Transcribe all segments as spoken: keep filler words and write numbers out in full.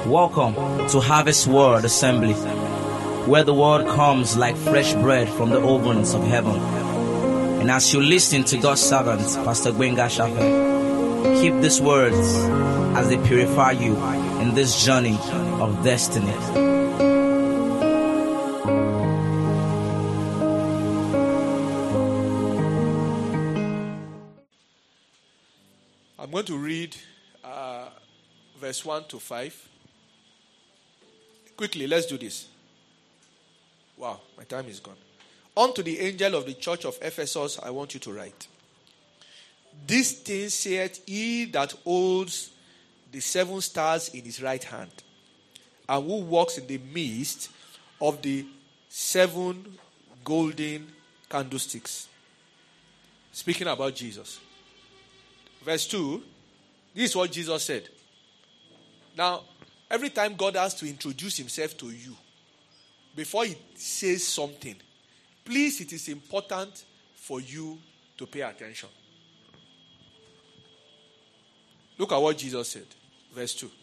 Welcome to Harvest Word Assembly, where the word comes like fresh bread from the ovens of heaven. And as you listen to God's servant, Pastor Gbenga Shafe, keep these words as they purify you in this journey of destiny. I'm going to read uh, verse one to five. Quickly, let's do this. Wow, my time is gone. Unto the angel of the church of Ephesus, I want you to write. This thing saith he that holds the seven stars in his right hand, and who walks in the midst of the seven golden candlesticks. Speaking about Jesus. Verse two, this is what Jesus said. Now, every time God has to introduce himself to you, before he says something, please, it is important for you to pay attention. Look at what Jesus said. Verse two.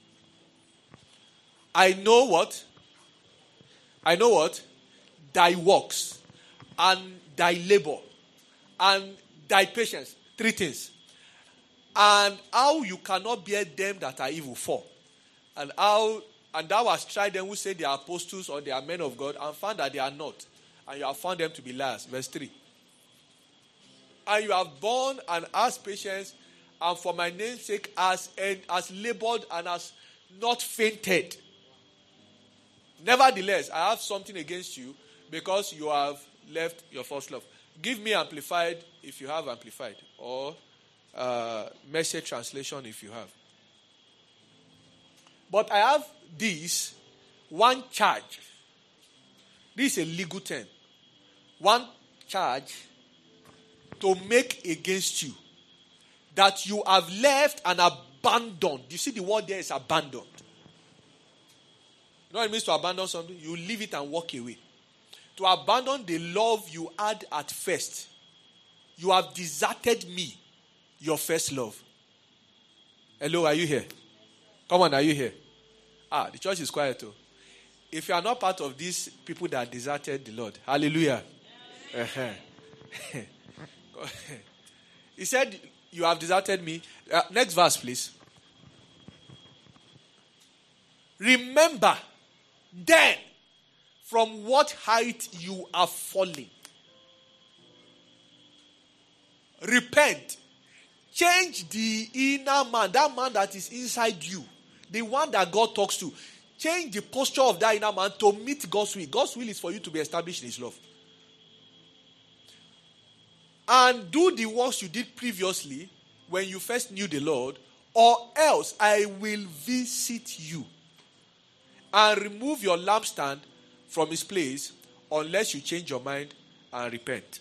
I know what? I know what? Thy works, and thy labor, and thy patience. Three things. And how you cannot bear them that are evil. Four. And how and thou hast tried them who say they are apostles or they are men of God, and found that they are not. And you have found them to be liars. Verse three. And you have borne and hast patience, and for my name's sake has, and has labored and has not fainted. Nevertheless, I have something against you, because you have left your first love. Give me amplified if you have amplified, or uh, Message translation if you have. But I have this one charge. This is a legal term. One charge to make against you, that you have left and abandoned. You see the word there is abandoned. You know what it means to abandon something? You leave it and walk away. To abandon the love you had at first. You have deserted me, your first love. Hello, are you here? Come on, are you here? Ah, the church is quiet too. If you are not part of these people that deserted the Lord, hallelujah. Uh-huh. He said, you have deserted me. Uh, next verse, please. Remember, then, from what height you are falling. Repent. Change the inner man, that man that is inside you. The one that God talks to. Change the posture of that inner man to meet God's will. God's will is for you to be established in his love. And do the works you did previously when you first knew the Lord, or else I will visit you and remove your lampstand from his place unless you change your mind and repent.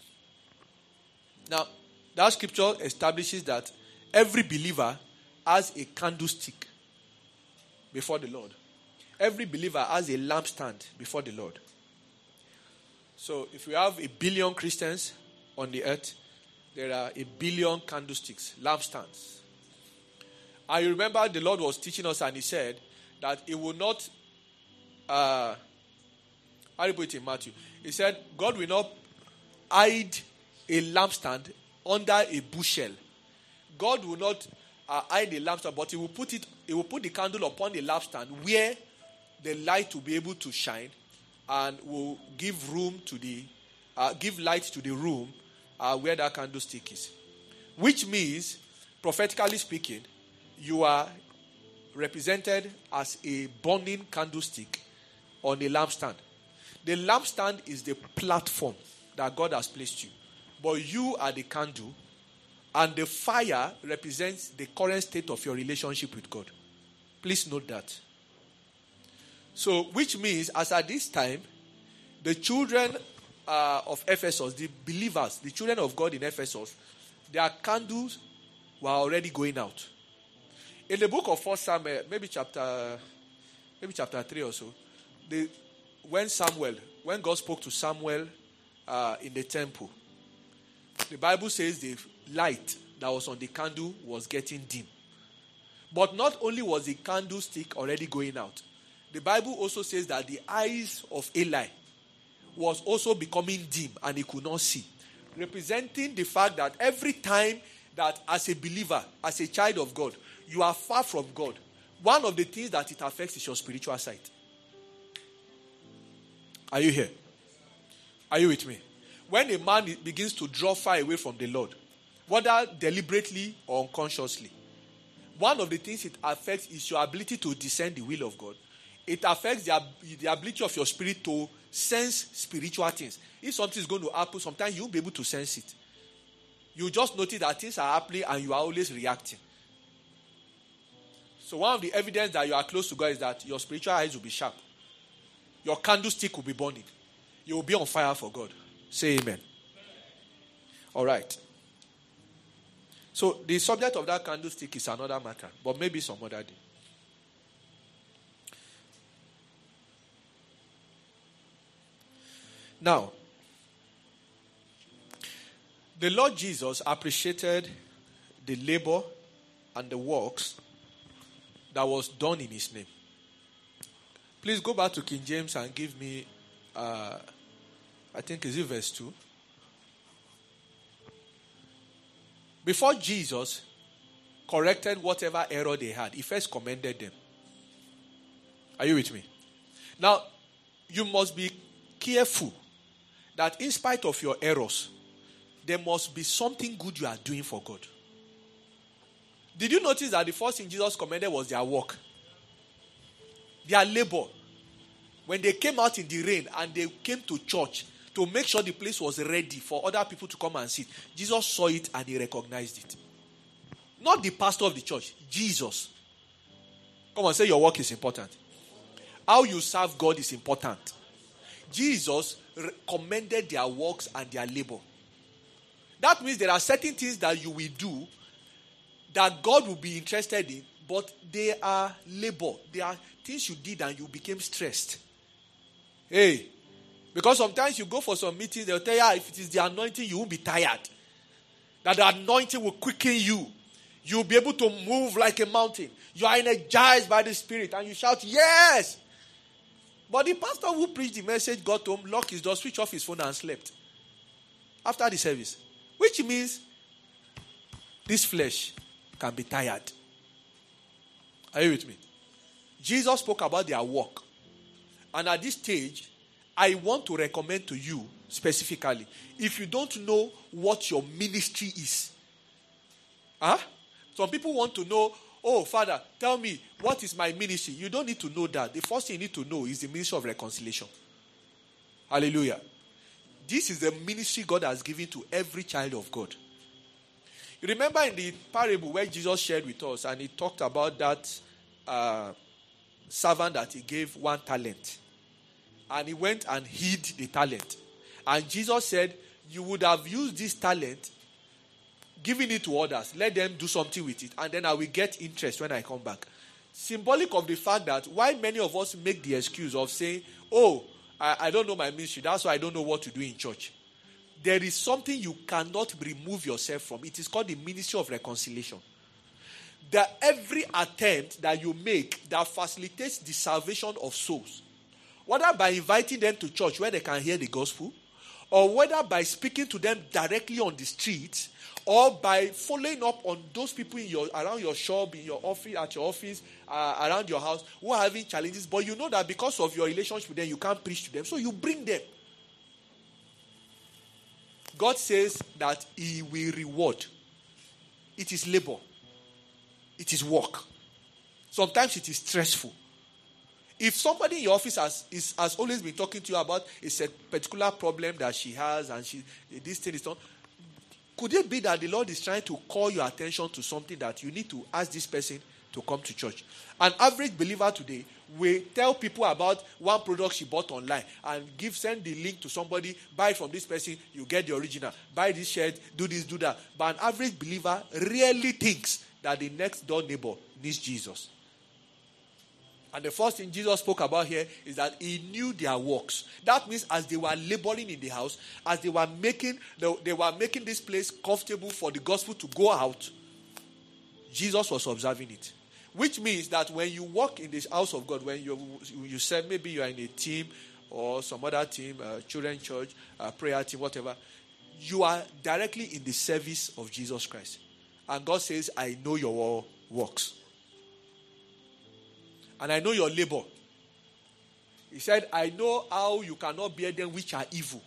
Now, that scripture establishes that every believer has a candlestick before the Lord. Every believer has a lampstand before the Lord. So if we have a billion Christians on the earth, there are a billion candlesticks, lampstands. I remember the Lord was teaching us and he said that he will not, uh, how do you put it in Matthew? He said, God will not hide a lampstand under a bushel. God will not uh, hide a lampstand, but he will put it, he will put the candle upon a lampstand where the light will be able to shine and will give room to the, uh, give light to the room uh, where that candlestick is. Which means, prophetically speaking, you are represented as a burning candlestick on a lampstand. The lampstand is the platform that God has placed you. But you are the candle, and the fire represents the current state of your relationship with God. Please note that. So, which means, as at this time, the children uh, of Ephesus, the believers, the children of God in Ephesus, their candles were already going out. In the book of First Samuel, maybe chapter, maybe chapter three or so, the, when Samuel, when God spoke to Samuel uh, in the temple, the Bible says the light that was on the candle was getting dim. But not only was the candlestick already going out, the Bible also says that the eyes of Eli was also becoming dim and he could not see. Representing the fact that every time that as a believer, as a child of God, you are far from God, one of the things that it affects is your spiritual sight. Are you here? Are you with me? When a man begins to draw far away from the Lord, whether deliberately or unconsciously, one of the things it affects is your ability to discern the will of God. It affects the, the ability of your spirit to sense spiritual things. If something is going to happen, sometimes you won't be able to sense it. You just notice that things are happening and you are always reacting. So one of the evidence that you are close to God is that your spiritual eyes will be sharp. Your candlestick will be burning. You will be on fire for God. Say amen. All right. So the subject of that candlestick is another matter, but maybe some other day. Now, the Lord Jesus appreciated the labor and the works that was done in his name. Please go back to King James and give me, uh, I think is it verse two? Before Jesus corrected whatever error they had, he first commended them. Are you with me? Now, you must be careful that in spite of your errors, there must be something good you are doing for God. Did you notice that the first thing Jesus commended was their work? Their labor. When they came out in the rain and they came to church to make sure the place was ready for other people to come and sit, Jesus saw it and he recognized it. Not the pastor of the church, Jesus. Come on, say your work is important. How you serve God is important. Jesus commended their works and their labor. That means there are certain things that you will do that God will be interested in, but they are labor. They are things you did and you became stressed. Hey, because sometimes you go for some meetings, they'll tell you, if it is the anointing, you won't be tired. That the anointing will quicken you. You'll be able to move like a mountain. You are energized by the Spirit and you shout, yes! But the pastor who preached the message got home, locked his door, switched off his phone and slept. After the service. Which means this flesh can be tired. Are you with me? Jesus spoke about their work. And at this stage, I want to recommend to you specifically, if you don't know what your ministry is. Huh? Some people want to know, oh, Father, tell me, what is my ministry? You don't need to know that. The first thing you need to know is the ministry of reconciliation. Hallelujah. This is the ministry God has given to every child of God. You remember in the parable where Jesus shared with us and he talked about that uh, servant that he gave one talent. And he went and hid the talent. And Jesus said, you would have used this talent, giving it to others. Let them do something with it. And then I will get interest when I come back. Symbolic of the fact that why many of us make the excuse of saying, oh, I, I don't know my ministry. That's why I don't know what to do in church. There is something you cannot remove yourself from. It is called the ministry of reconciliation. That every attempt that you make that facilitates the salvation of souls, whether by inviting them to church where they can hear the gospel, or whether by speaking to them directly on the streets, or by following up on those people in your around your shop, in your office, at your office, uh, around your house, who are having challenges, but you know that because of your relationship with them, you can't preach to them, so you bring them. God says that he will reward. It is labor. It is work. Sometimes it is stressful. If somebody in your office has, is, has always been talking to you about a particular problem that she has and she this thing is not, could it be that the Lord is trying to call your attention to something that you need to ask this person to come to church? An average believer today will tell people about one product she bought online and give send the link to somebody, buy it from this person, you get the original, buy this shirt, do this, do that. But an average believer rarely thinks that the next door neighbor needs Jesus. And the first thing Jesus spoke about here is that he knew their works. That means as they were laboring in the house, as they were making they were making this place comfortable for the gospel to go out, Jesus was observing it. Which means that when you walk in this house of God, when you you said maybe you are in a team or some other team, uh, children church, uh, prayer team, whatever, you are directly in the service of Jesus Christ. And God says, I know your works. And I know your labor. He said, I know how you cannot bear them which are evil.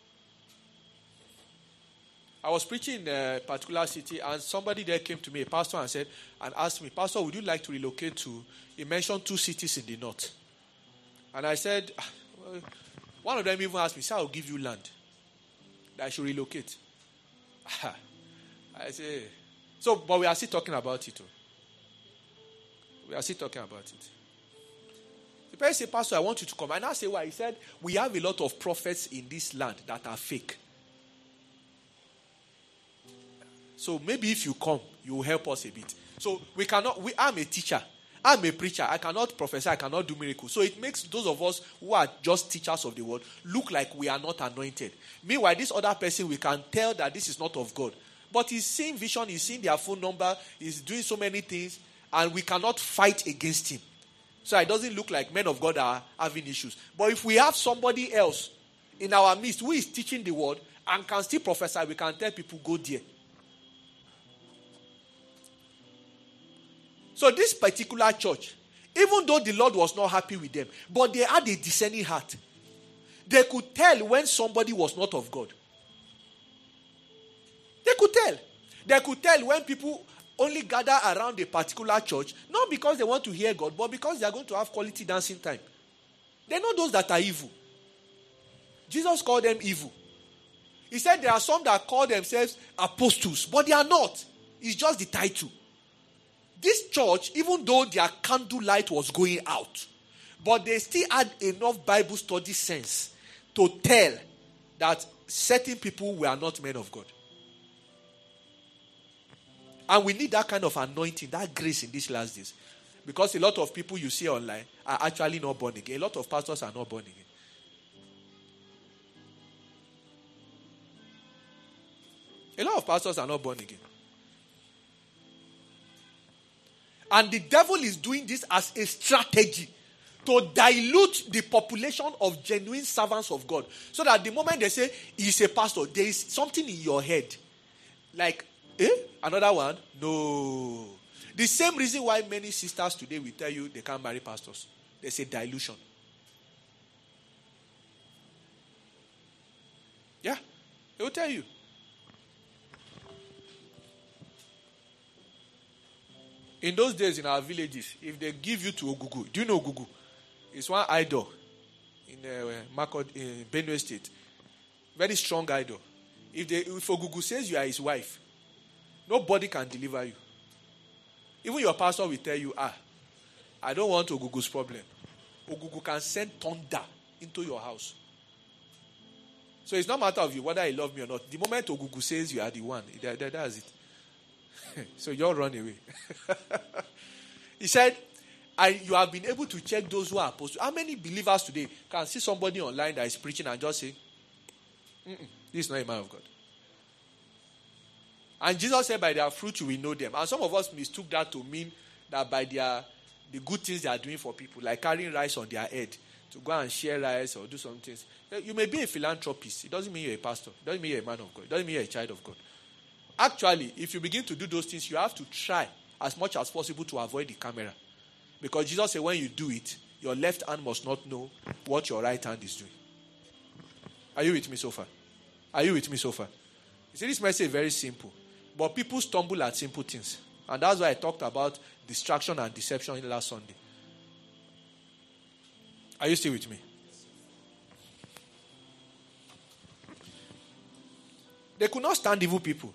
I was preaching in a particular city, and somebody there came to me, a pastor, and said, and asked me, Pastor, would you like to relocate to? He mentioned two cities in the north. And I said, well, one of them even asked me, sir, I'll give you land that I should relocate. I say, so, but we are still talking about it. Too. We are still talking about it. The person said, Pastor, I want you to come. And I say, why? He said, we have a lot of prophets in this land that are fake. So maybe if you come, you will help us a bit. So we cannot, we, I'm a teacher. I'm a preacher. I cannot prophesy. I cannot do miracles. So it makes those of us who are just teachers of the word look like we are not anointed. Meanwhile, this other person, we can tell that this is not of God. But he's seeing vision, he's seeing their phone number, he's doing so many things, and we cannot fight against him. So it doesn't look like men of God are having issues. But if we have somebody else in our midst who is teaching the word and can still prophesy, we can tell people, go there. So this particular church, even though the Lord was not happy with them, but they had a discerning heart. They could tell when somebody was not of God. They could tell. They could tell when people only gather around a particular church, not because they want to hear God, but because they are going to have quality dancing time. They know those that are evil. Jesus called them evil. He said there are some that call themselves apostles, but they are not. It's just the title. This church, even though their candle light was going out, but they still had enough Bible study sense to tell that certain people were not men of God. And we need that kind of anointing, that grace in these last days. Because a lot of people you see online are actually not born again. A lot of pastors are not born again. A lot of pastors are not born again. And the devil is doing this as a strategy to dilute the population of genuine servants of God. So that the moment they say, he's a pastor, there is something in your head. Like, eh? Another one? No. The same reason why many sisters today will tell you they can't marry pastors. They say dilution. Yeah, they will tell you. In those days in our villages, if they give you to Ogugu, do you know Ogugu? It's one idol in uh, Makod, in Benue State. Very strong idol. If, they, if Ogugu says you are his wife, nobody can deliver you. Even your pastor will tell you, ah, I don't want Ogugu's problem. Ogugu can send thunder into your house. So it's not a matter of you whether he loves me or not. The moment Ogugu says you are the one, that, that, that's it. So you all run away. He said, I, you have been able to check those who are apostles. How many believers today can see somebody online that is preaching and just say, this is not a man of God? And Jesus said, by their fruit you will know them. And some of us mistook that to mean that by their the good things they are doing for people, like carrying rice on their head, to go and share rice or do some things. You may be a philanthropist. It doesn't mean you're a pastor. It doesn't mean you're a man of God. It doesn't mean you're a child of God. Actually, if you begin to do those things, you have to try as much as possible to avoid the camera. Because Jesus said when you do it, your left hand must not know what your right hand is doing. Are you with me so far? Are you with me so far? You see, this message is very simple. But people stumble at simple things. And that's why I talked about distraction and deception last Sunday. Are you still with me? They could not stand evil people.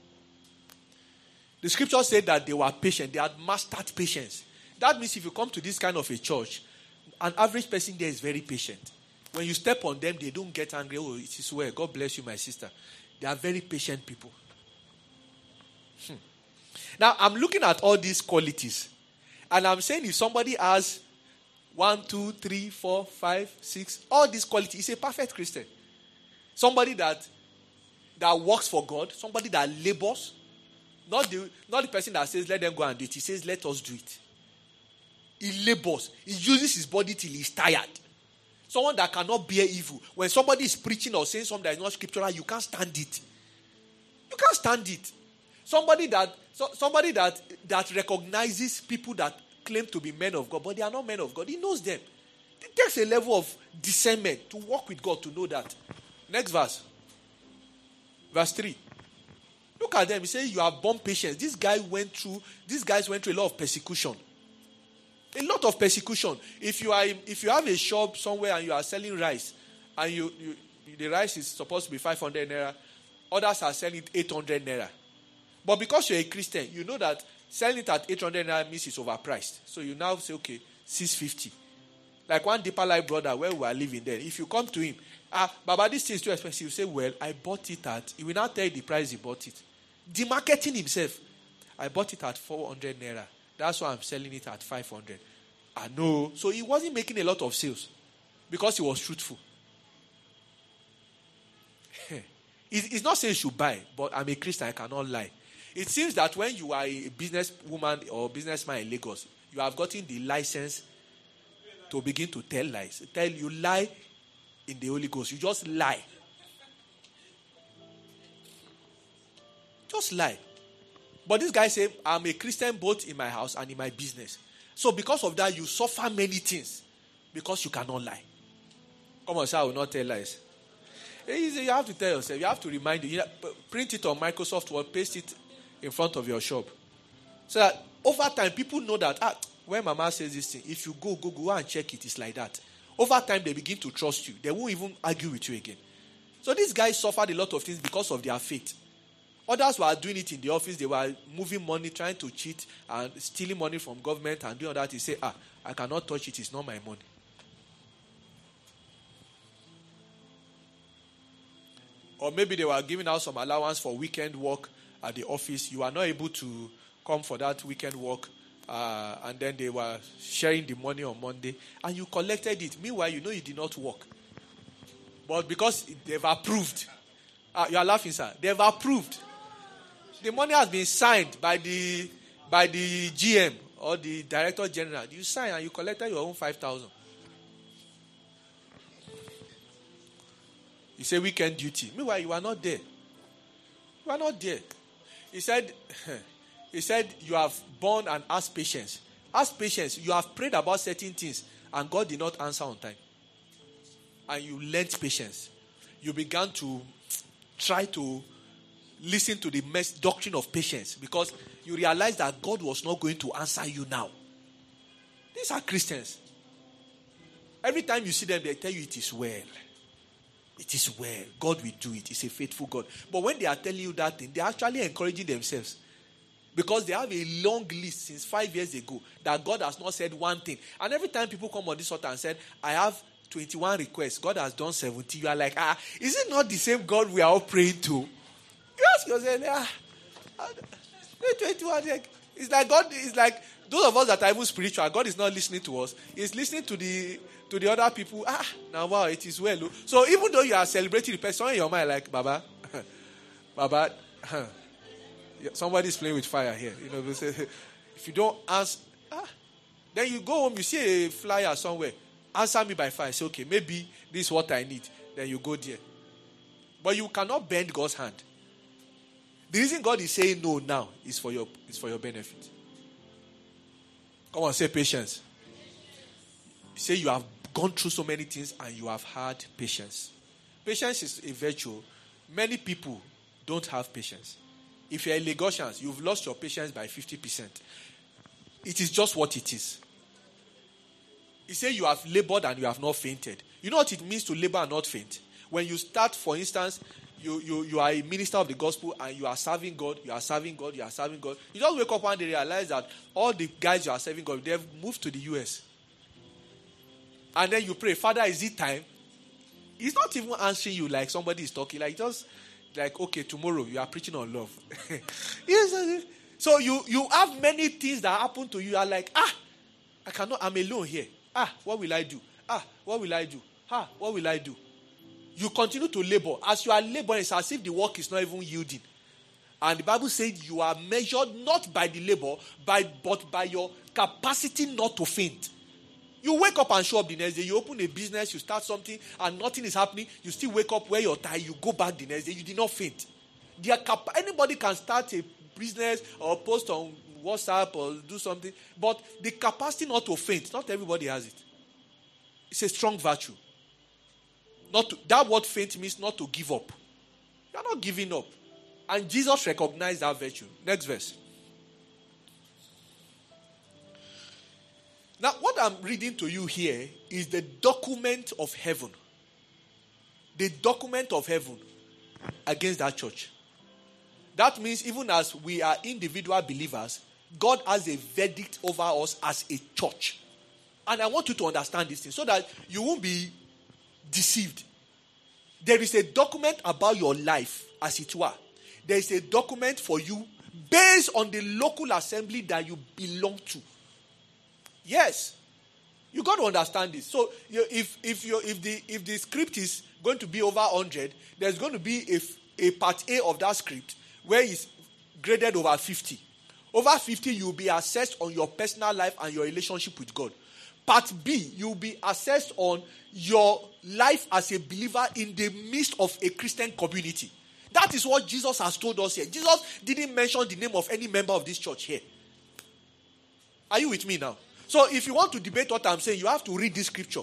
The scripture said that they were patient. They had mastered patience. That means if you come to this kind of a church, an average person there is very patient. When you step on them, they don't get angry. Oh, it is well. God bless you, my sister. They are very patient people. Hmm. Now, I'm looking at all these qualities. And I'm saying if somebody has one, two, three, four, five, six, all these qualities, he's a perfect Christian. Somebody that that works for God, somebody that labors, not the not the person that says let them go and do it. He says let us do it. He labors. He uses his body till he's tired. Someone that cannot bear evil. When somebody is preaching or saying something that is not scriptural, you can't stand it. You can't stand it. Somebody that so, somebody that, that recognizes people that claim to be men of God, but they are not men of God. He knows them. It takes a level of discernment to walk with God to know that. Next verse. Verse three. Look at them. He says, you have borne patience. This guy went through, these guys went through a lot of persecution. A lot of persecution. If you are, if you have a shop somewhere and you are selling rice, and you, you the rice is supposed to be five hundred naira, others are selling it eight hundred naira. But because you're a Christian, you know that selling it at eight hundred naira means it's overpriced. So you now say, okay, six fifty. Like one Deeper Life brother where we are living there. If you come to him, ah, Baba, this thing is too expensive. You say, well, I bought it at, he will not tell you the price he bought it. Demarketing himself. I bought it at four hundred naira. That's why I'm selling it at five hundred. I know. So he wasn't making a lot of sales because he was truthful. It's not saying you should buy, but I'm a Christian, I cannot lie. It seems that when you are a businesswoman or businessman in Lagos, you have gotten the license to begin to tell lies. Tell you lie in the Holy Ghost. You just lie. Just lie. But this guy said, I'm a Christian both in my house and in my business. So because of that, you suffer many things because you cannot lie. Come on, sir, I will not tell lies. You have to tell yourself. You have to remind you. Print it on Microsoft Word, paste it in front of your shop. So that over time, people know that ah, when Mama says this thing, if you go, go, go and check it, it's like that. Over time, they begin to trust you. They won't even argue with you again. So these guys suffered a lot of things because of their faith. Others were doing it in the office. They were moving money, trying to cheat and stealing money from government and doing all that. He say, ah, I cannot touch it. It's not my money. Or maybe they were giving out some allowance for weekend work at the office. You are not able to come for that weekend work. Uh, and then they were sharing the money on Monday. And you collected it. Meanwhile, you know you did not work. But because they've approved. Uh, you are laughing, sir. They've approved. The money has been signed by the by the G M or the Director General. You sign and you collected your own five thousand. You say weekend duty. Meanwhile, you are not there. You are not there. He said, he said, you have borne and asked patience. Ask patience. You have prayed about certain things and God did not answer on time. And you learnt patience. You began to try to listen to the mes- doctrine of patience because you realize that God was not going to answer you now. These are Christians. Every time you see them, they tell you it is well. It is well. God will do it. He's a faithful God. But when they are telling you that thing, they are actually encouraging themselves. Because they have a long list since five years ago that God has not said one thing. And every time people come on this altar and said, I have twenty-one requests. God has done seventy. You are like, ah, is it not the same God we are all praying to? You ask yourself, ah, twenty-one. It's like God, it's like those of us that are even spiritual, God is not listening to us. He's listening to the to the other people. Ah, now wow, it is well. So even though you are celebrating the person in your mind, like, Baba, Baba, somebody is playing with fire here. You know, if you don't answer, ah, then you go home, you see a flyer somewhere. Answer me by fire. Say, okay, maybe this is what I need. Then you go there. But you cannot bend God's hand. The reason God is saying no now is for your is for your benefit. Come on, say patience. Say you have gone through so many things and you have had patience. Patience is a virtue. Many people don't have patience. If you're a Lagosian, you've lost your patience by fifty percent. It is just what it is. He said you have labored and you have not fainted. You know what it means to labor and not faint? When you start, for instance, you, you, you are a minister of the gospel and you are serving God, you are serving God, you are serving God. You just wake up one day and realize that all the guys you are serving God, they've moved to the U S. And then you pray, Father, is it time? He's not even answering you like somebody is talking. Like just like, okay, tomorrow you are preaching on love. Yes. So you, you have many things that happen to you. You are like, ah, I cannot, I'm alone here. Ah, what will I do? Ah, what will I do? Ah, what will I do? You continue to labor. As you are laboring, it's as if the work is not even yielding. And the Bible says you are measured not by the labor, by, but by your capacity not to faint. You wake up and show up the next day. You open a business, you start something, and nothing is happening. You still wake up where you're tired. You go back the next day. You did not faint. Their cap- Anybody can start a business or post on WhatsApp or do something. But the capacity not to faint, not everybody has it. It's a strong virtue. Not to, that word faint means not to give up. You are not giving up. And Jesus recognized that virtue. Next verse. Now, what I'm reading to you here is the document of heaven. The document of heaven against that church. That means even as we are individual believers, God has a verdict over us as a church. And I want you to understand this thing so that you won't be deceived. There is a document about your life, as it were. There is a document for you based on the local assembly that you belong to. Yes. You got to understand this. So you, if if you if the if the script is going to be over one hundred, there's going to be a, a part A of that script where it's graded over fifty. Over fifty, you'll be assessed on your personal life and your relationship with God. Part B, you'll be assessed on your life as a believer in the midst of a Christian community. That is what Jesus has told us here. Jesus didn't mention the name of any member of this church here. Are you with me now? So if you want to debate what I'm saying, you have to read this scripture.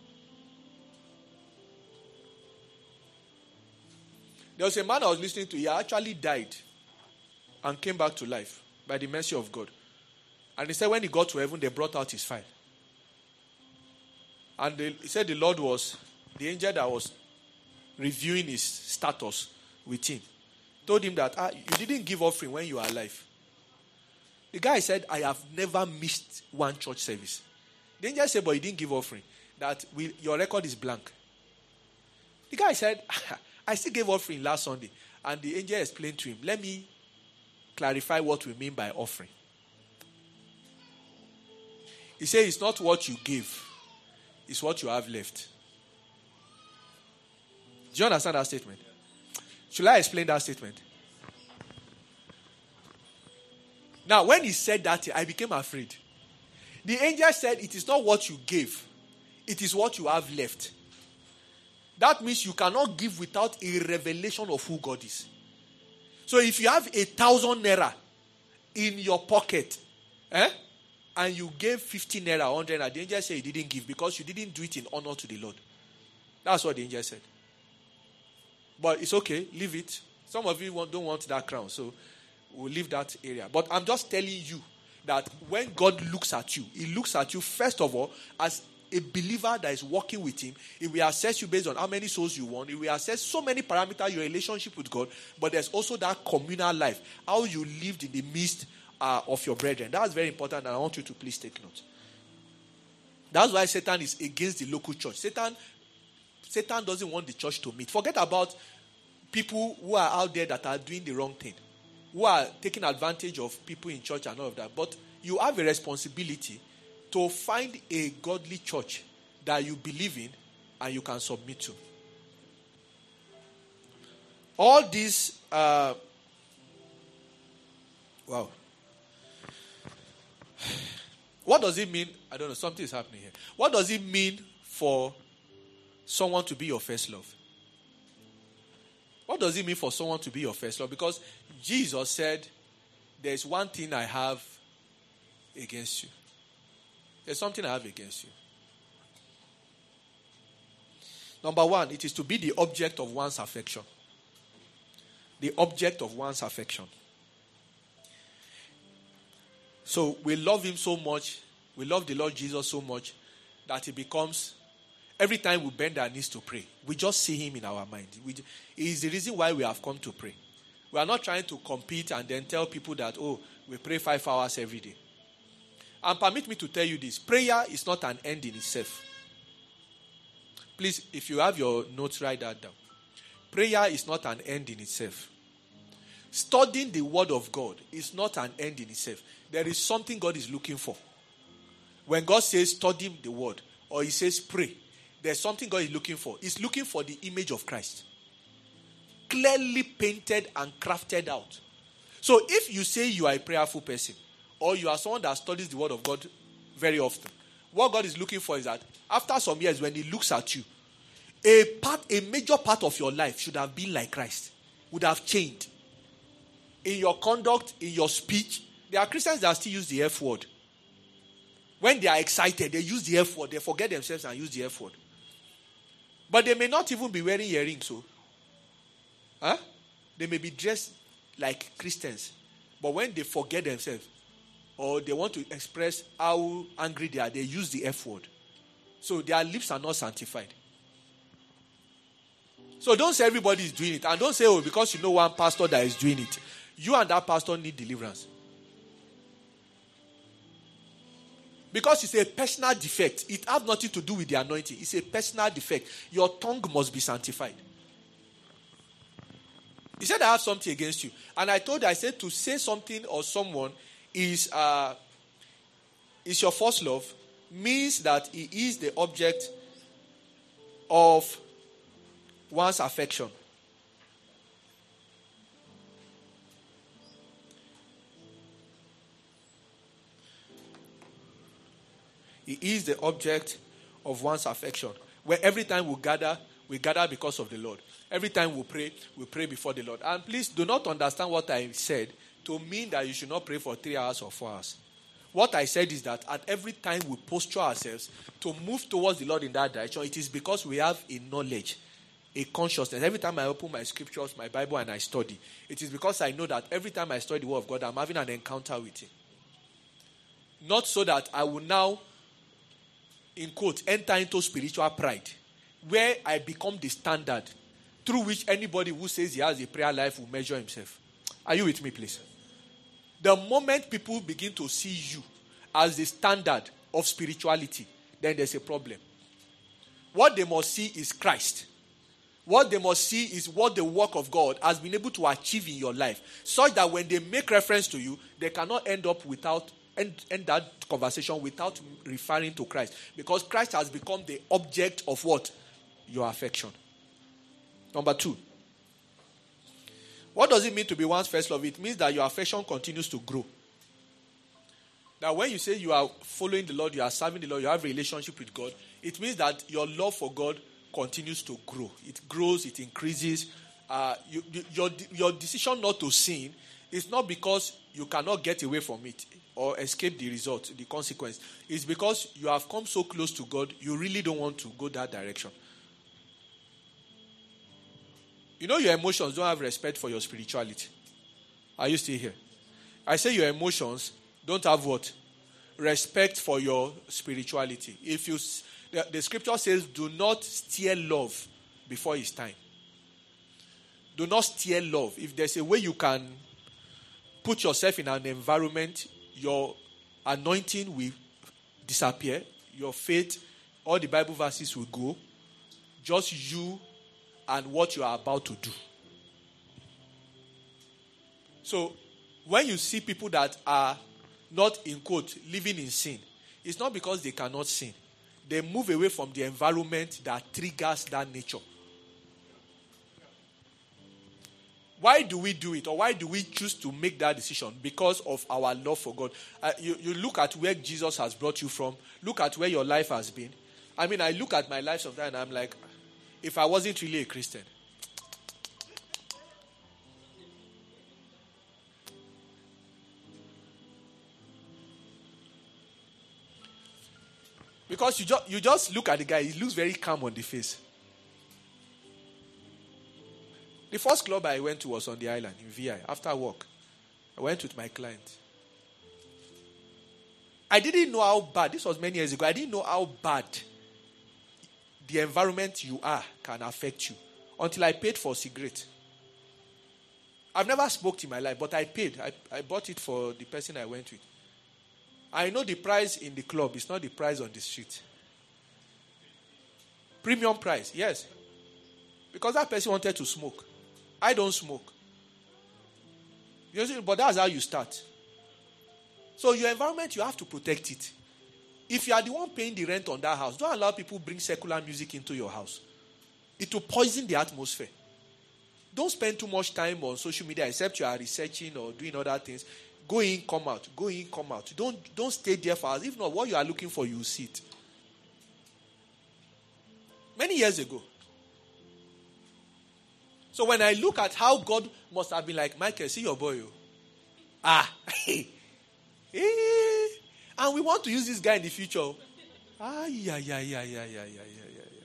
There was a man I was listening to. He actually died and came back to life by the mercy of God. And he said when he got to heaven, they brought out his file. And they, he said the Lord was, the angel that was reviewing his status with him, told him that ah, you didn't give offering when you were alive. The guy said, I have never missed one church service. The angel said, but you didn't give offering. That we, your record is blank. The guy said, I still gave offering last Sunday. And the angel explained to him, let me clarify what we mean by offering. He said, it's not what you give. It's what you have left. Do you understand that statement? Should I explain that statement? Now, when he said that, I became afraid. The angel said, it is not what you gave. It is what you have left. That means you cannot give without a revelation of who God is. So if you have a thousand naira in your pocket, eh, and you gave fifty naira, one hundred naira, the angel said you didn't give because you didn't do it in honor to the Lord. That's what the angel said. But it's okay, leave it. Some of you want, don't want that crown, so we'll leave that area. But I'm just telling you that when God looks at you, he looks at you first of all as a believer that is walking with him. He will assess you based on how many souls you want. He will assess so many parameters, your relationship with God. But there's also that communal life, how you lived in the midst uh, of your brethren. That's very important, and I want you to please take note. That's why Satan is against the local church. Satan, Satan doesn't want the church to meet. Forget about people who are out there that are doing the wrong thing, who are taking advantage of people in church and all of that. But you have a responsibility to find a godly church that you believe in and you can submit to. All these, uh, wow. What does it mean? I don't know, something is happening here. What does it mean for someone to be your first love? What does it mean for someone to be your first love? Because Jesus said, there's one thing I have against you. There's something I have against you. Number one, it is to be the object of one's affection. The object of one's affection. So we love him so much, we love the Lord Jesus so much, that it becomes, every time we bend our knees to pray, we just see him in our mind. We, it is the reason why we have come to pray. We are not trying to compete and then tell people that, oh, we pray five hours every day. And permit me to tell you this. Prayer is not an end in itself. Please, if you have your notes, write that down. Prayer is not an end in itself. Studying the word of God is not an end in itself. There is something God is looking for. When God says study the word, or he says pray, there's something God is looking for. He's looking for the image of Christ. Clearly painted and crafted out. So if you say you are a prayerful person, or you are someone that studies the word of God very often, what God is looking for is that after some years, when he looks at you, a part, a major part of your life should have been like Christ, would have changed. In your conduct, in your speech. There are Christians that still use the F word. When they are excited, they use the F word. They forget themselves and use the F word. But they may not even be wearing earrings. So, huh? They may be dressed like Christians. But when they forget themselves, or they want to express how angry they are, they use the F word. So their lips are not sanctified. So don't say everybody is doing it. And don't say, oh, because you know one pastor that is doing it. You and that pastor need deliverance. Because it's a personal defect. It has nothing to do with the anointing. It's a personal defect. Your tongue must be sanctified. He said, I have something against you. And I told you, I said, to say something or someone is, uh, is your first love means that he is the object of one's affection. He is the object of one's affection. Where every time we gather, we gather because of the Lord. Every time we pray, we pray before the Lord. And please do not understand what I said to mean that you should not pray for three hours or four hours. What I said is that at every time we posture ourselves to move towards the Lord in that direction, it is because we have a knowledge, a consciousness. Every time I open my scriptures, my Bible, and I study, it is because I know that every time I study the Word of God, I'm having an encounter with Him. Not so that I will now, in quote, enter into spiritual pride, where I become the standard through which anybody who says he has a prayer life will measure himself. Are you with me, please? The moment people begin to see you as the standard of spirituality, then there's a problem. What they must see is Christ. What they must see is what the work of God has been able to achieve in your life, such that when they make reference to you, they cannot end up without end, end that conversation without referring to Christ, because Christ has become the object of what? Your affection. Number two. What does it mean to be one's first love? It means that your affection continues to grow. Now, when you say you are following the Lord, you are serving the Lord, you have a relationship with God, it means that your love for God continues to grow. It grows, it increases. Uh, you, you, your, your decision not to sin is not because you cannot get away from it or escape the result, the consequence. It's because you have come so close to God, you really don't want to go that direction. You know your emotions don't have respect for your spirituality. Are you still here? I say your emotions don't have what? Respect for your spirituality. If you, the, the scripture says, do not steal love before it's time. Do not steal love. If there's a way you can put yourself in an environment, your anointing will disappear, your faith, all the Bible verses will go, just you and what you are about to do. So, when you see people that are not, in quote, living in sin, it's not because they cannot sin. They move away from the environment that triggers that nature. Why do we do it? Or why do we choose to make that decision? Because of our love for God. Uh, you, you look at where Jesus has brought you from. Look at where your life has been. I mean, I look at my life sometimes and I'm like, if I wasn't really a Christian. Because you just, you just look at the guy, he looks very calm on the face. The first club I went to was on the island in V I. After work, I went with my client. I didn't know how bad, this was many years ago, I didn't know how bad the environment you are can affect you until I paid for a cigarette. I've never smoked in my life, but I paid. I, I bought it for the person I went with. I know the price in the club is not the price on the street. Premium price, yes. Because that person wanted to smoke. I don't smoke. You see, but that's how you start. So your environment, you have to protect it. If you are the one paying the rent on that house, don't allow people bring secular music into your house. It will poison the atmosphere. Don't spend too much time on social media except you are researching or doing other things. Go in, come out. Go in, come out. Don't, don't stay there for hours. If not, what you are looking for, you will see it. Many years ago. So when I look at how God must have been like, Michael, see your boy. Oh. Ah. And we want to use this guy in the future. Ah, yeah, yeah, yeah, yeah, yeah, yeah, yeah, yeah, yeah.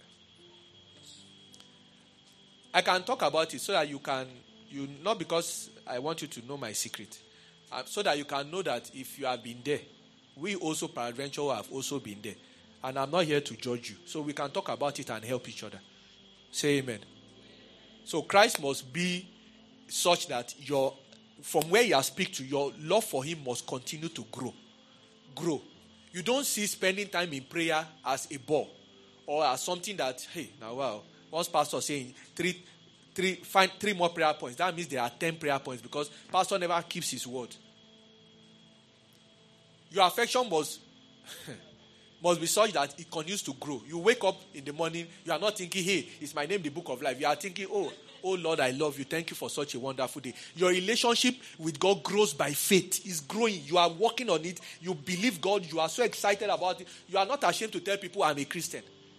I can talk about it so that you can, you not because I want you to know my secret, uh, so that you can know that if you have been there, we also, peradventure, have also been there. And I'm not here to judge you. So we can talk about it and help each other. Say amen. So Christ must be such that your, from where you speak to, your love for him must continue to grow. Grow. You don't see spending time in prayer as a bore or as something that, hey, now wow, once pastor saying three, three, find three more prayer points. That means there are ten prayer points because pastor never keeps his word. Your affection must, must be such that it continues to grow. You wake up in the morning, you are not thinking, hey, is my name the book of life? You are thinking, oh, oh Lord, I love you. Thank you for such a wonderful day. Your relationship with God grows by faith. It's growing. You are working on it. You believe God. You are so excited about it. You are not ashamed to tell people I'm a Christian.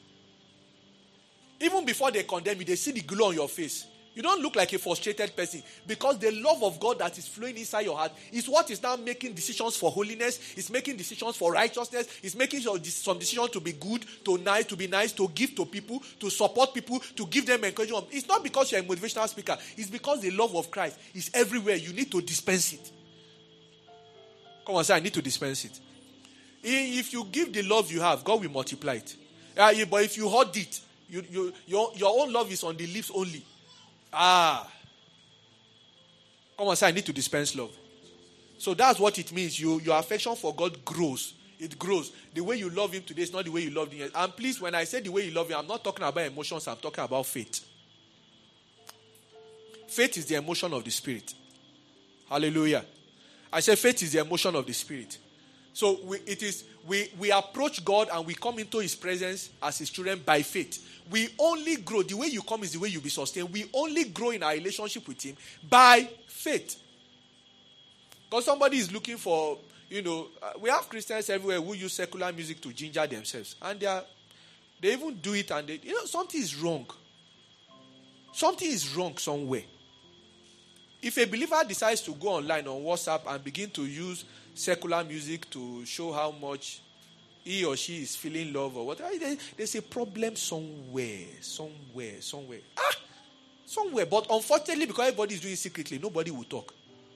Even before they condemn you, they see the glow on your face. You don't look like a frustrated person because the love of God that is flowing inside your heart is what is now making decisions for holiness. It's making decisions for righteousness. It's making some decisions to be good, to nice, to be nice, to give to people, to support people, to give them encouragement. It's not because you're a motivational speaker. It's because the love of Christ is everywhere. You need to dispense it. Come on, say, I need to dispense it. If you give the love you have, God will multiply it. Uh, but if you hold it, you, you, your, your own love is on the lips only. Ah. Come on, say, I need to dispense love. So that's what it means. You, your affection for God grows. It grows. The way you love him today is not the way you loved him. And please, when I say the way you love him, I'm not talking about emotions. I'm talking about faith. Faith is the emotion of the spirit. Hallelujah. I say faith is the emotion of the spirit. So we, it is we, we approach God and we come into his presence as his children by faith. We only grow. The way you come is the way you'll be sustained. We only grow in our relationship with him by faith. Because somebody is looking for, you know, uh, we have Christians everywhere who use secular music to ginger themselves. And they are, they even do it and they, you know, something is wrong. Something is wrong somewhere. If a believer decides to go online on WhatsApp and begin to use secular music to show how much he or she is feeling love or whatever, there's a problem somewhere, somewhere, somewhere. Ah, somewhere. But unfortunately, because everybody is doing it secretly, nobody will talk.